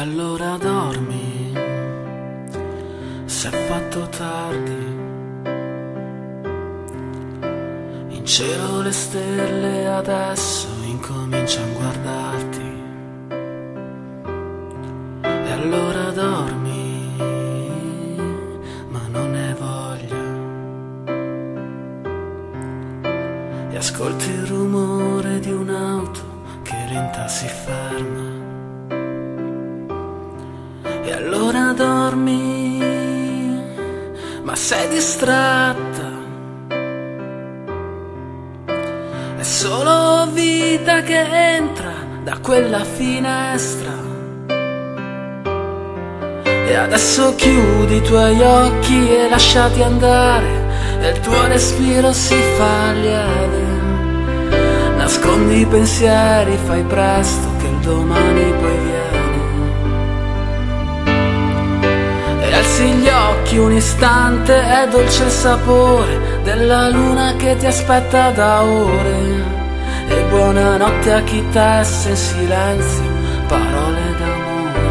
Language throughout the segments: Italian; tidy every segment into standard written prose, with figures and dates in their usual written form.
allora dormi, s'è fatto tardi. In cielo le stelle adesso incominciano a guardarti. E allora dormi, ma non ne voglia. E ascolti il rumore di un'auto che lenta si ferma. E allora dormi, ma sei distratta. È solo vita che entra da quella finestra. E adesso chiudi i tuoi occhi e lasciati andare, e il tuo respiro si fa lieve. Nascondi i pensieri, fai presto che il domani poi viene. E alzi gli occhi un istante, è dolce il sapore della luna che ti aspetta da ore. E buonanotte a chi tesse in silenzio parole d'amore.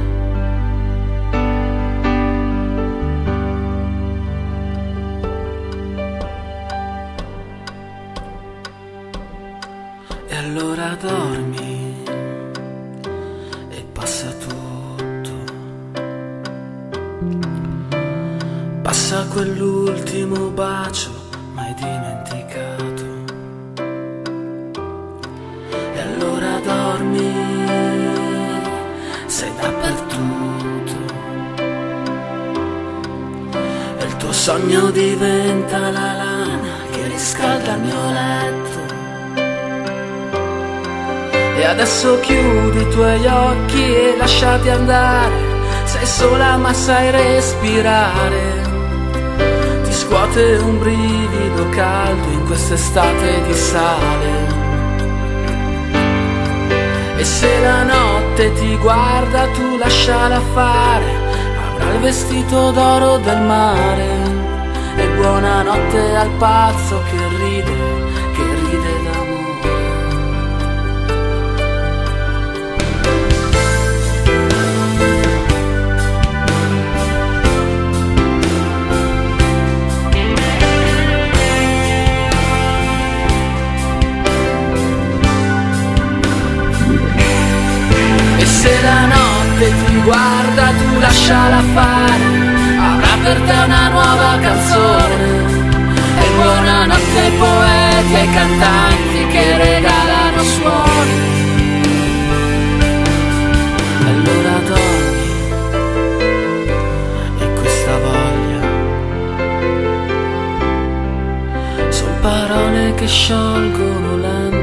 E allora dormi e passa tutto. Passa quell'ultimo bacio mai dimenticato. E allora dormi, sei dappertutto. E il tuo sogno diventa la lana che riscalda il mio letto. E adesso chiudi i tuoi occhi e lasciati andare. Sei sola ma sai respirare. Ti scuote un brivido caldo in quest'estate di sale. E se la notte ti guarda tu lasciala fare. Avrà il vestito d'oro del mare. E buonanotte al pazzo che ride d'amore. Se la notte ti guarda tu lasciala fare, avrà per te una nuova canzone. E buonanotte ai poeti e ai cantanti che regalano suoni. Allora dormi e questa voglia son parole che sciolgono lentamente